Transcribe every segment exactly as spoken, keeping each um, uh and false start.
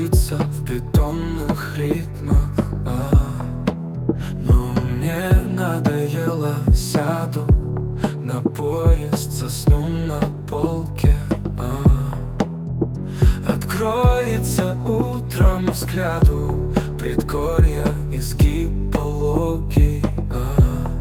откроется в бетонных ритмах, а, но мне надоело, сяду на поезд, засну на полке, а, откроется утром взгляду предгорья, изгиб пологий, а.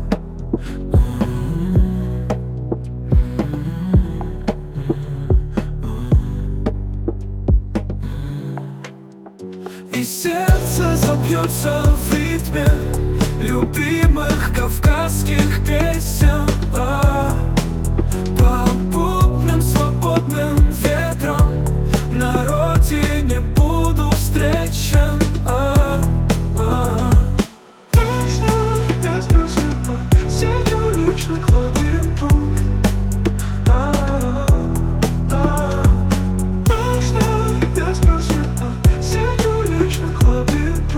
И сердце забьется в ритме любимых кавказских песен, а, попутным свободным ветром на родине буду встречен, а, а. Я спросила, сидю лично к лабиринту, а, а. Я спросила, сидю лично к лабиринту,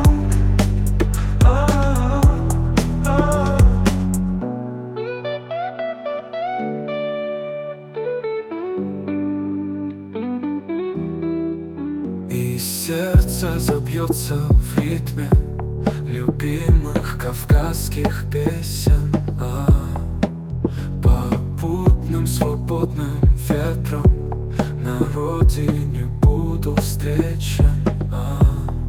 а, а. И сердце забьется в ритме любимых кавказских песен, а, попутным свободным ветром на родине буду встречен, а.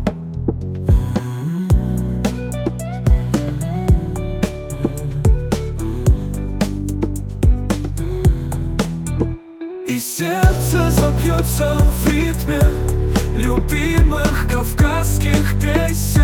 И сердце забьется в ритме любимых кавказских песен.